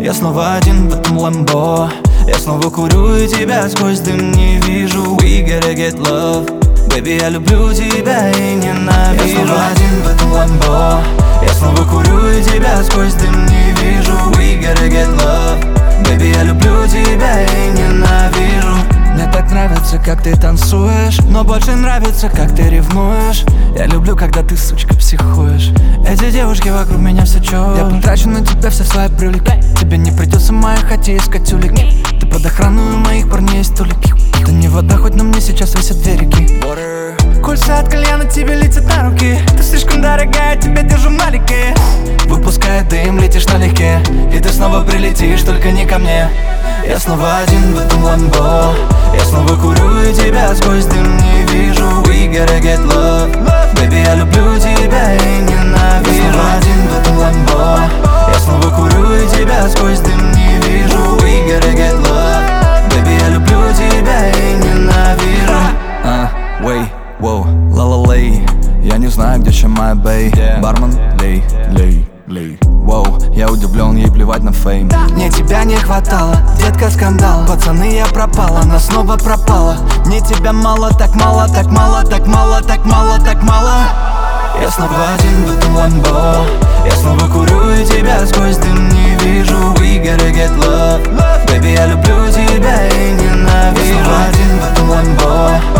Я снова один в этом ламбо. Я снова курю и тебя сквозь дым не вижу. We gotta get love. Baby, я люблю тебя и ненавижу. Я снова один в этом ламбо. Я снова курю и тебя сквозь дым не вижу. We gotta get love. Baby, я люблю тебя и ненавижу. Мне так нравится, как ты танцуешь, но больше нравится, как ты ревнуешь. Я люблю, когда ты, сучка, психуешь. Эти девушки вокруг меня все чё. Я потрачу на тебя все свои привлеки. Тебе не придется в моей хате искать улики. Ты под охраной у моих парней есть столики. Это не вода, хоть на мне сейчас висят две реки. Кольца от кальяна тебе летят на руки. Ты слишком дорогая, тебя держу в налике. Выпуская дым, летишь налегке. И ты снова прилетишь, только не ко мне. Я снова один в этом ламбо. Я снова курю и тебя сквозь дым не вижу. We gotta get love. Baby, я люблю тебя и ненавижу. Я снова один в этом ламбо. Я снова курю и тебя сквозь дым не вижу. We gotta get love. Baby, я люблю тебя и ненавижу. Wait, wow, ла-ла-лей. Я не знаю, где чем моя бэй. Бармен, лей, лей, лей. Воу, я удивлен, ей плевать на фейм. Мне тебя не хватало, детка, скандал. Пацаны, я пропала, она снова пропала. Мне тебя мало, так мало, так мало, так мало, так мало, так мало. Я снова один в этом ламбо. Я снова курю и тебя сквозь дым не вижу. We gotta get love. Baby, я люблю тебя и ненавижу. Я снова один в этом ламбо.